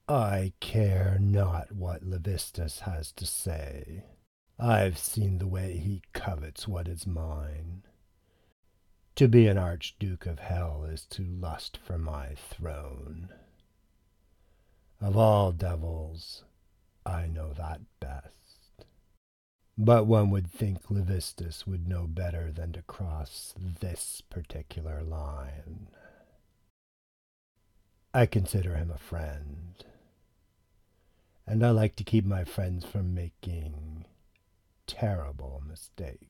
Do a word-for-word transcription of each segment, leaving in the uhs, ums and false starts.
I care not what Levistus has to say. I've seen the way he covets what is mine. To be an archduke of hell is to lust for my throne. Of all devils, I know that best. But one would think Levistus would know better than to cross this particular line. I consider him a friend, and I like to keep my friends from making terrible mistakes.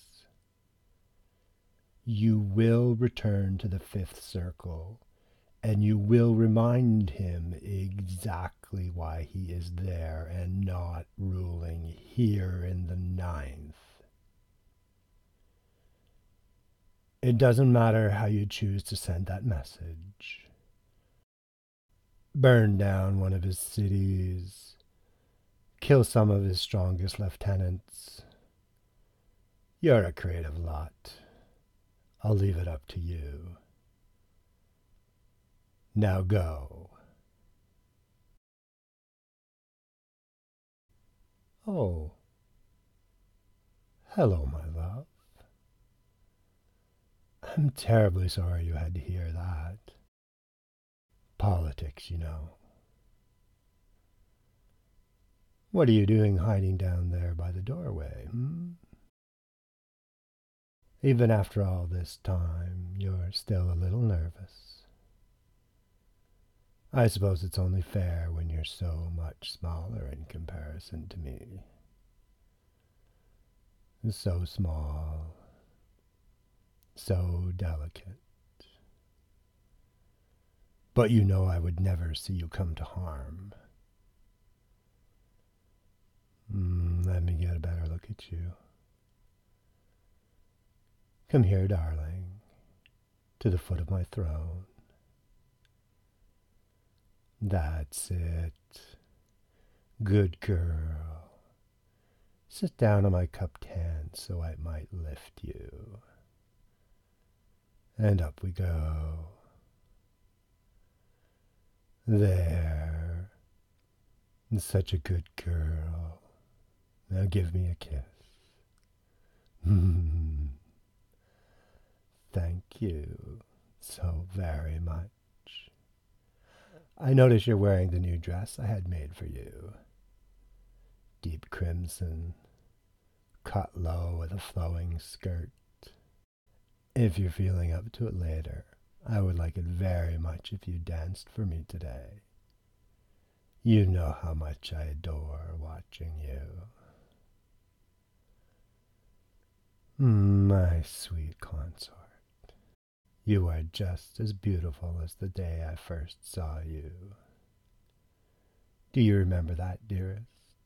You will return to the fifth circle, and you will remind him exactly why he is there and not ruling here in the ninth. It doesn't matter how you choose to send that message. Burn down one of his cities, kill some of his strongest lieutenants. You're a creative lot. I'll leave it up to you. Now go. Oh, hello, my love. I'm terribly sorry you had to hear that. Politics, you know. What are you doing hiding down there by the doorway, hmm? Even after all this time, you're still a little nervous. I suppose it's only fair when you're so much smaller in comparison to me. So small, so delicate. But you know I would never see you come to harm. Mm, let me get a better look at you. Come here, darling, to the foot of my throne. That's it. Good girl. Sit down on my cupped hand so I might lift you. And up we go. There. Such a good girl. Now give me a kiss. Thank you so very much. I notice you're wearing the new dress I had made for you. Deep crimson, cut low with a flowing skirt. If you're feeling up to it later, I would like it very much if you danced for me today. You know how much I adore watching you. My sweet consort, you are just as beautiful as the day I first saw you. Do you remember that, dearest?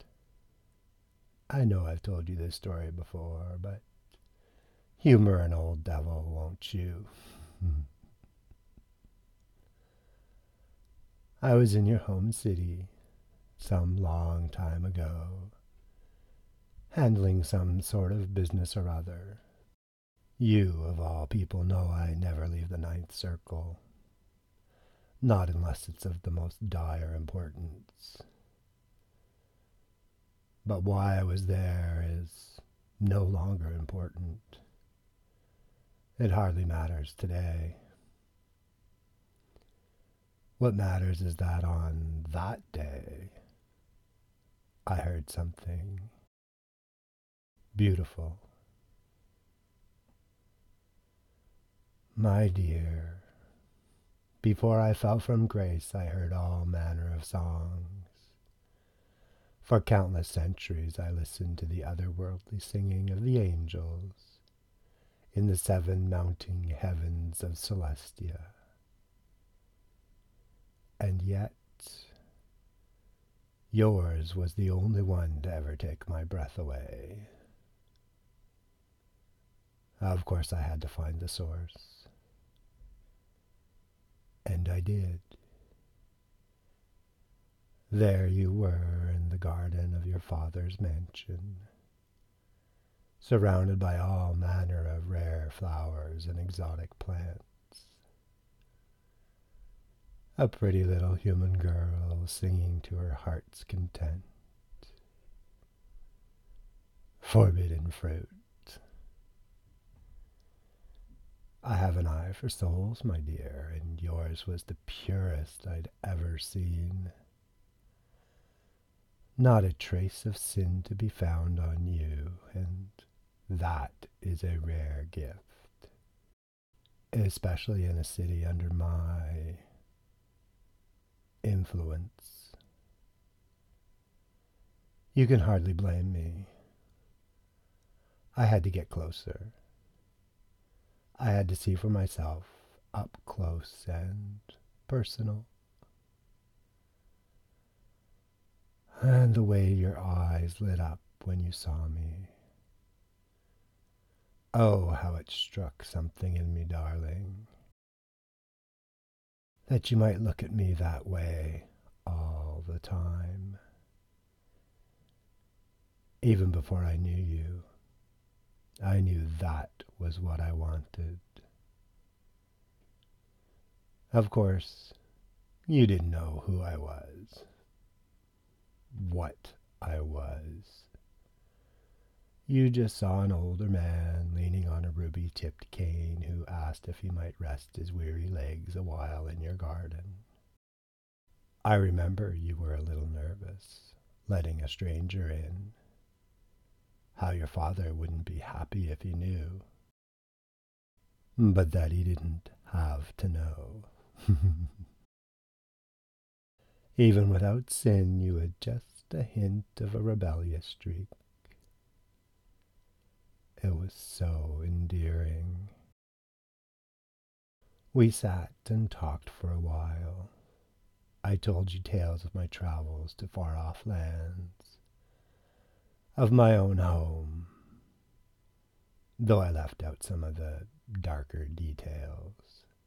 I know I've told you this story before, but humor an old devil, won't you? I was in your home city some long time ago, handling some sort of business or other. You, of all people, know I never leave the ninth circle, not unless it's of the most dire importance. But why I was there is no longer important. It hardly matters today. What matters is that on that day, I heard something beautiful. My dear, before I fell from grace, I heard all manner of songs. For countless centuries I listened to the otherworldly singing of the angels in the seven mounting heavens of Celestia. And yet, yours was the only one to ever take my breath away. Of course, I had to find the source. And I did. There you were in the garden of your father's mansion, surrounded by all manner of rare flowers and exotic plants. a pretty little human girl singing to her heart's content. Forbidden fruit. I have an eye for souls, my dear, and yours was the purest I'd ever seen. Not a trace of sin to be found on you, and that is a rare gift, especially in a city under my influence. You can hardly blame me. I had to get closer. I had to see for myself, up close and personal. And the way your eyes lit up when you saw me. Oh, how it struck something in me, darling. That you might look at me that way all the time. Even before I knew you, I knew that was what I wanted. Of course, you didn't know who I was, what I was. You just saw an older man leaning on a ruby-tipped cane who asked if he might rest his weary legs a while in your garden. I remember you were a little nervous, letting a stranger in. How your father wouldn't be happy if he knew. But that he didn't have to know. Even without sin, you had just a hint of a rebellious streak. It was so endearing. We sat and talked for a while. I told you tales of my travels to far-off lands, of my own home, though I left out some of the darker details.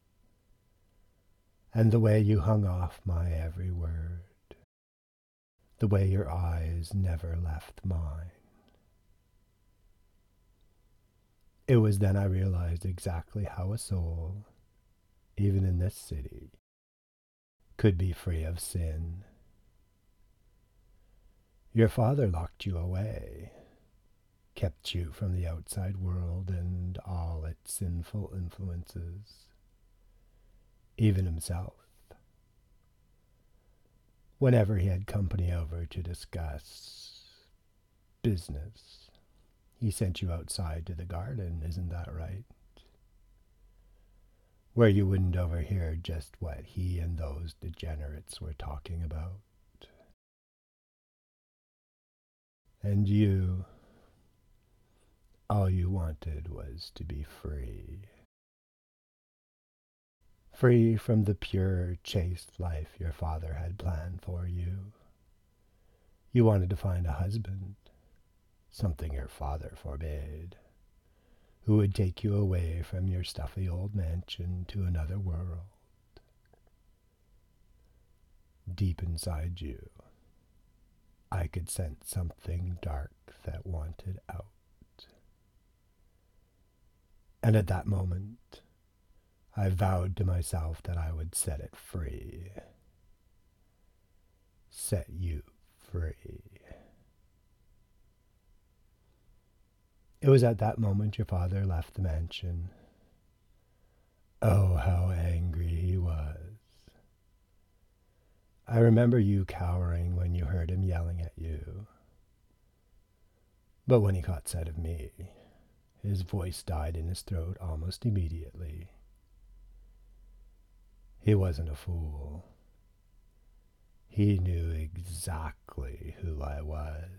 And the way you hung off my every word, the way your eyes never left mine. It was then I realized exactly how a soul, even in this city, could be free of sin. Your father locked you away, kept you from the outside world and all its sinful influences, even himself. Whenever he had company over to discuss business, he sent you outside to the garden, isn't that right? Where you wouldn't overhear just what he and those degenerates were talking about. And you, all you wanted was to be free. Free from the pure, chaste life your father had planned for you. You wanted to find a husband, something your father forbade, who would take you away from your stuffy old mansion to another world. Deep inside you, I could sense something dark that wanted out. And at that moment, I vowed to myself that I would set it free. Set you free. It was at that moment your father left the mansion. Oh, how angry he was. I remember you cowering when you heard him yelling at you. But when he caught sight of me, his voice died in his throat almost immediately. He wasn't a fool. He knew exactly who I was.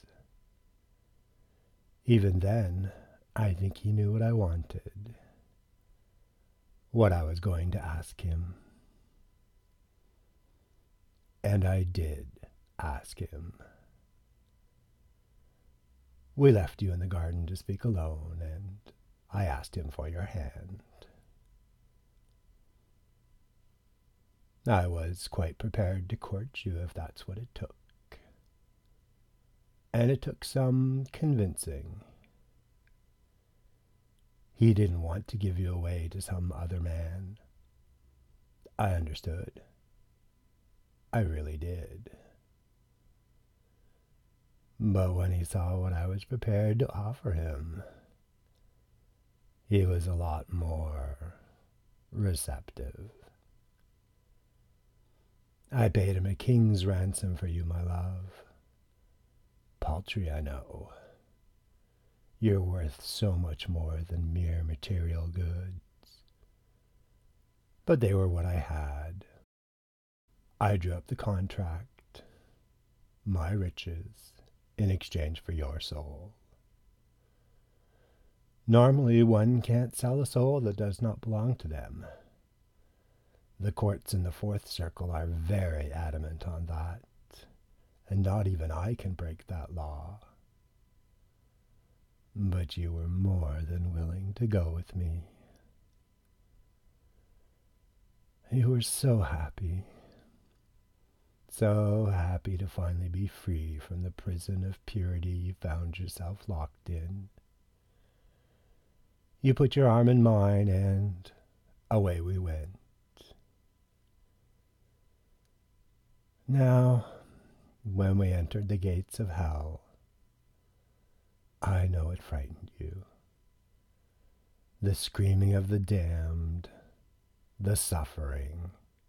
Even then, I think he knew what I wanted, what I was going to ask him. And I did ask him. We left you in the garden to speak alone, and I asked him for your hand. I was quite prepared to court you if that's what it took. And it took some convincing. He didn't want to give you away to some other man. I understood. I really did. But when he saw what I was prepared to offer him, he was a lot more receptive. I paid him a king's ransom for you, my love. Paltry, I know. You're worth so much more than mere material goods. But they were what I had. I drew up the contract, my riches, in exchange for your soul. Normally, one can't sell a soul that does not belong to them. The courts in the fourth circle are very adamant on that, and not even I can break that law. But you were more than willing to go with me. You were so happy, so happy to finally be free from the prison of purity you found yourself locked in. You put your arm in mine, and away we went. Now, when we entered the gates of hell, I know it frightened you. The screaming of the damned, the suffering.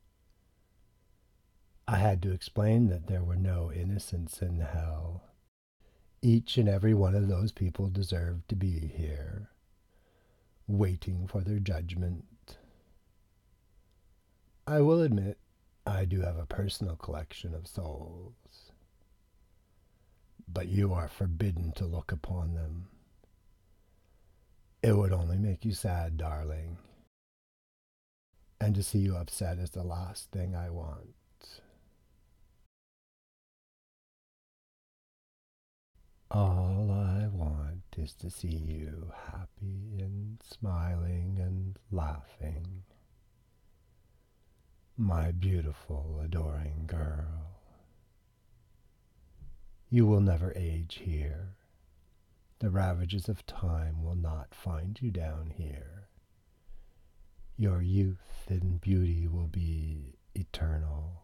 I had to explain that there were no innocents in hell. Each and every one of those people deserved to be here, waiting for their judgment. I will admit, I do have a personal collection of souls, but you are forbidden to look upon them. It would only make you sad, darling, and to see you upset is the last thing I want. All I want is to see you happy and smiling and laughing. My beautiful, adoring girl. You will never age here. The ravages of time will not find you down here. Your youth and beauty will be eternal.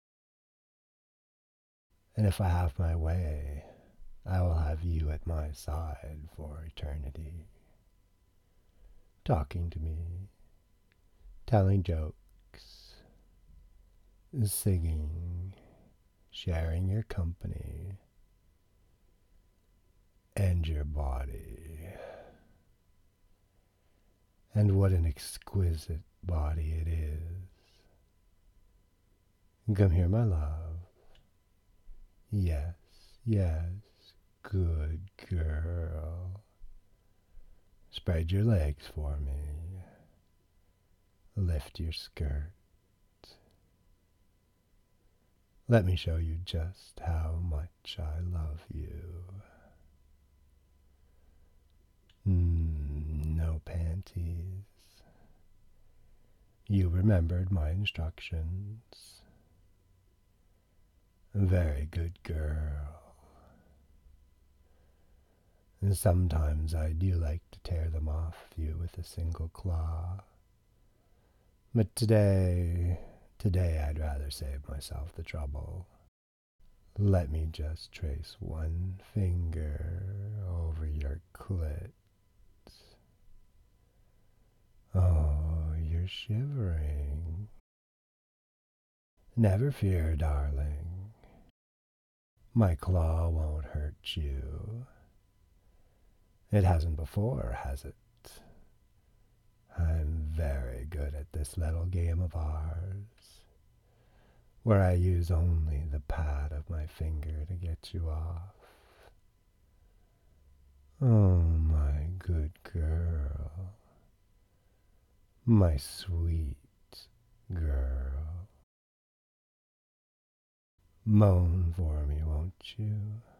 And if I have my way, I will have you at my side for eternity. Talking to me, telling jokes, singing, sharing your company, and your body. And what an exquisite body it is. Come here, my love. Yes, yes, good girl. Spread your legs for me. Lift your skirt. Let me show you just how much I love you. Mm, no panties. You remembered my instructions. Very good girl. And sometimes I do like to tear them off you with a single claw. But today, today I'd rather save myself the trouble. Let me just trace one finger over your clit. Oh, you're shivering. Never fear, darling. My claw won't hurt you. It hasn't before, has it? I'm very good at this little game of ours, where I use only the pad of my finger to get you off. Oh, my good girl. My sweet girl. Moan for me, won't you?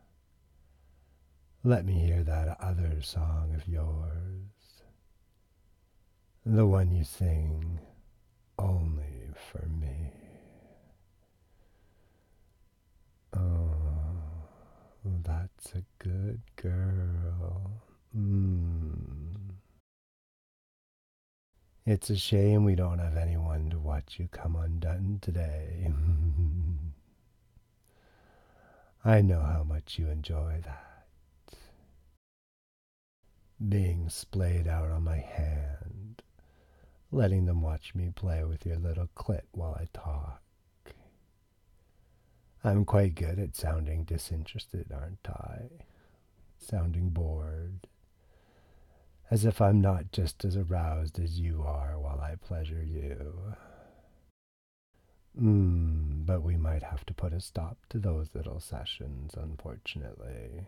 Let me hear that other song of yours, the one you sing only for me. Oh, that's a good girl. Mm. It's a shame we don't have anyone to watch you come undone today. I know how much you enjoy that. Being splayed out on my hand, letting them watch me play with your little clit while I talk. I'm quite good at sounding disinterested, aren't I? Sounding bored. As if I'm not just as aroused as you are while I pleasure you. Hmm, but we might have to put a stop to those little sessions, unfortunately.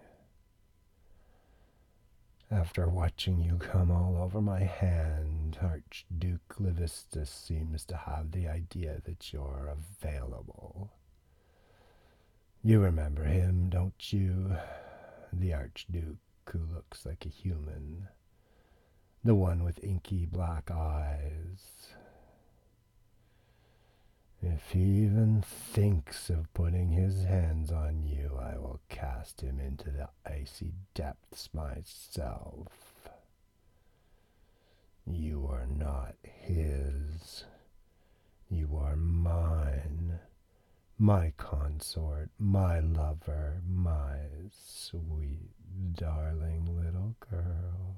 After watching you come all over my hand, Archduke Levistus seems to have the idea that you're available. You remember him, don't you? The Archduke who looks like a human. The one with inky black eyes. If he even thinks of putting his hands on you, I will cast him into the icy depths myself. You are not his. You are mine. My consort, my lover, my sweet, darling little girl.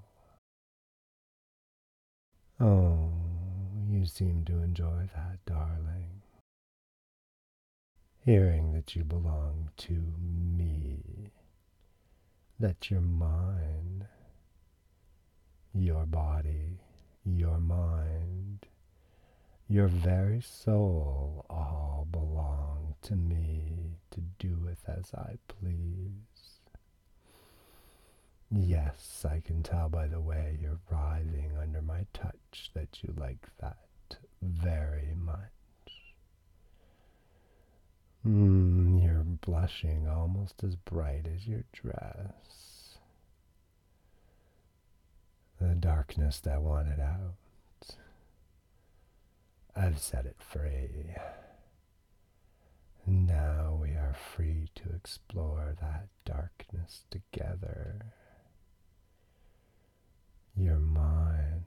Oh, you seem to enjoy that, darling. Hearing that you belong to me, that you're mine, your body, your mind, your very soul all belong to me to do with as I please. Yes, I can tell by the way you're writhing under my touch that you like that very much. Mm, you're blushing almost as bright as your dress. The darkness that wanted out. I've set it free. Now we are free to explore that darkness together. You're mine.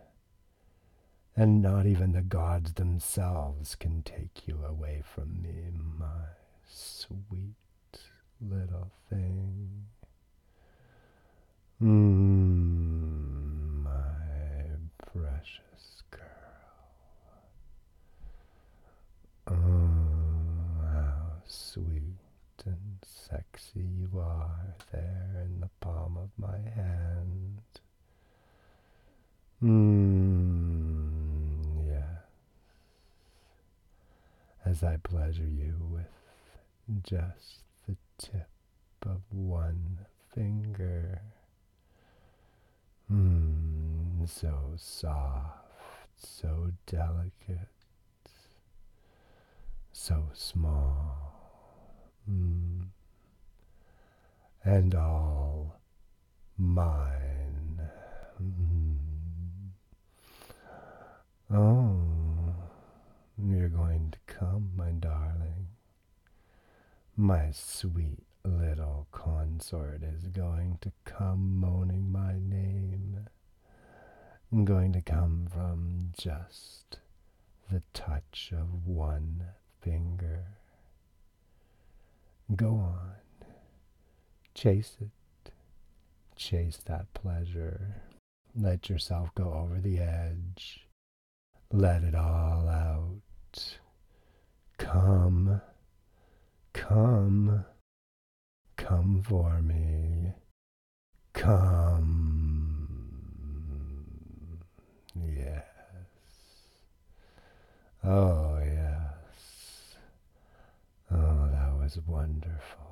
And not even the gods themselves can take you away from me, my sweet little thing. Mmm, my precious girl. Oh, how sweet and sexy you are there in the palm of my hand. Mmm, yes. As I pleasure you with just the tip of one finger. Mmm, so soft, so delicate, so small. Mmm, and all mine. Mm. Oh, you're going to come, my darling. My sweet little consort is going to come moaning my name. I'm going to come from just the touch of one finger. Go on. Chase it. Chase that pleasure. Let yourself go over the edge. Let it all out. Come. Come. Come for me. Come. Yes. Oh, yes. Oh, that was wonderful.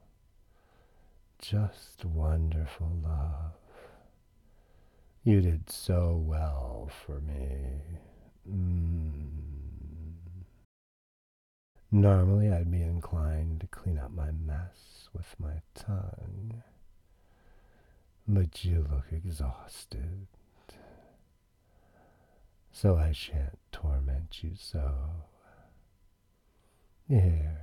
Just wonderful, love. You did so well for me. Mm. Normally I'd be inclined to clean up my mess with my tongue. But you look exhausted. So I shan't torment you so. Here.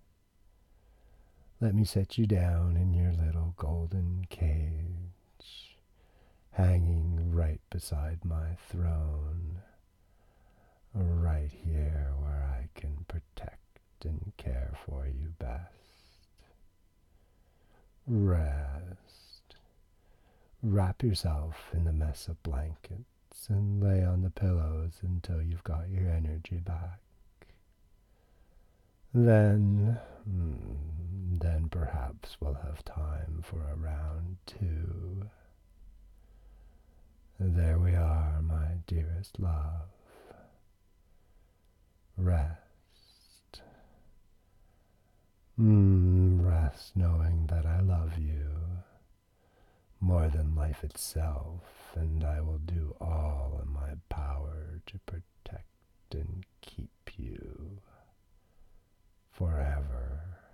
Let me set you down in your little golden cage, hanging right beside my throne, right here where I can protect and care for you best. Rest. Wrap yourself in the mess of blankets and lay on the pillows until you've got your energy back. Then, mm, then perhaps we'll have time for a round two. There we are, my dearest love. Rest. Mm, rest knowing that I love you more than life itself, and I will do all in my power to protect and keep you forever.